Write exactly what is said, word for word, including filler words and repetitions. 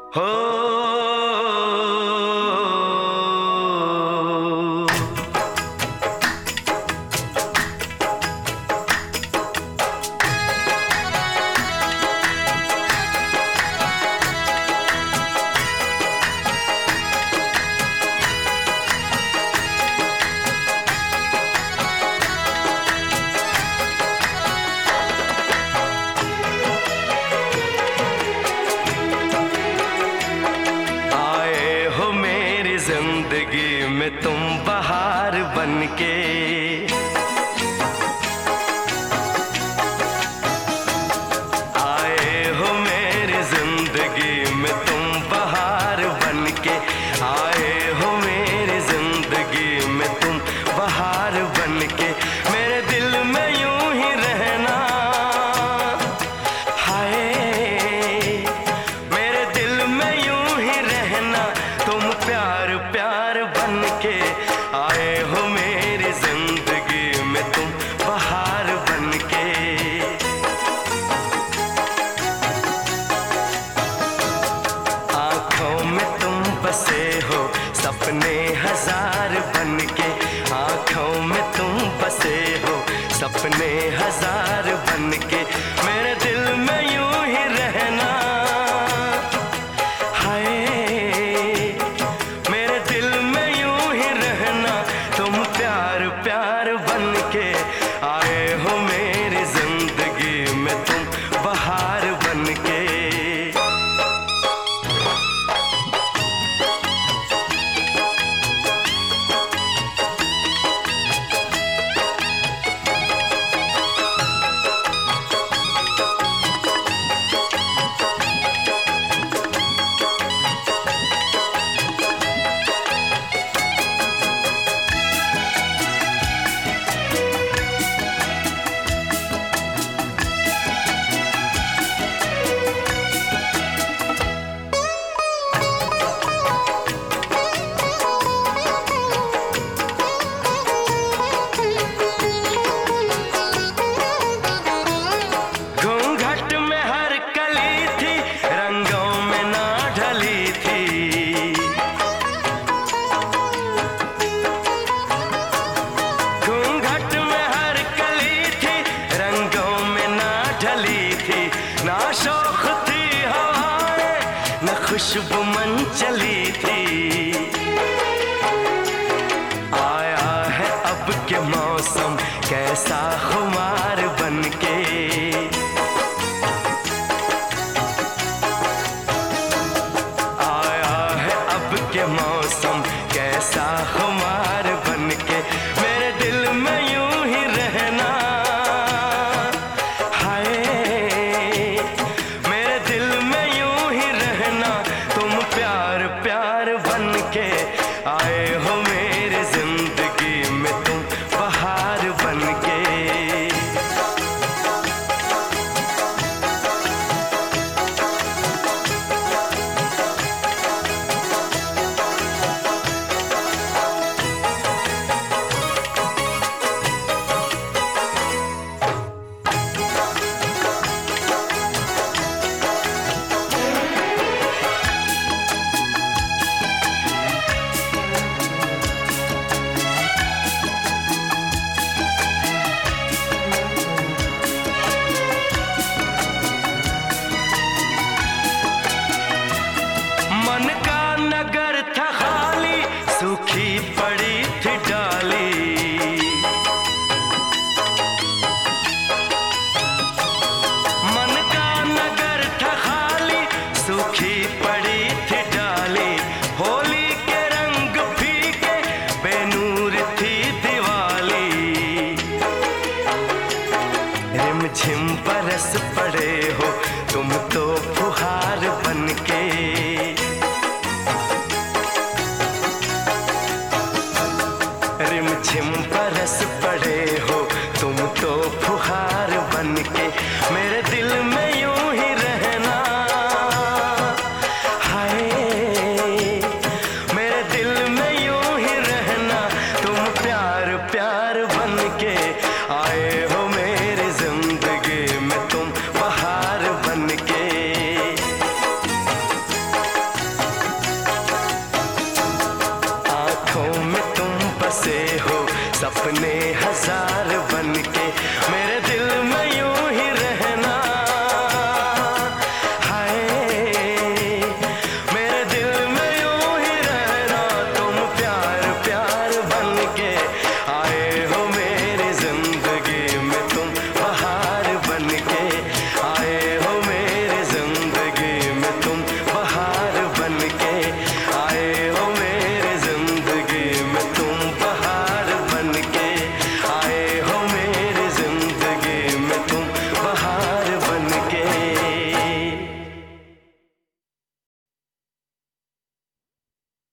हो जिंदगी में तुम बहार बनके, आए हो मेरी जिंदगी में तुम बहार बनके, आए हो मेरी जिंदगी में तुम बहार बनके। मेरे दिल में यूं ही रहना, हाय मेरे दिल में यूं ही रहना, तुम प्यार प्यार बनके आए हो मेरी जिंदगी में तुम बहार बनके। आंखों में तुम बसे हो सपने हजार बनके, आंखों में तुम बसे हो सपने हजार बनके। मेरे दिल में यूं ही रहना, प्यार बनके आए हो मेरी जिंदगी में तुम बहार बनके। ना शौक थी हवाएं, न खुशबू मन चली थी,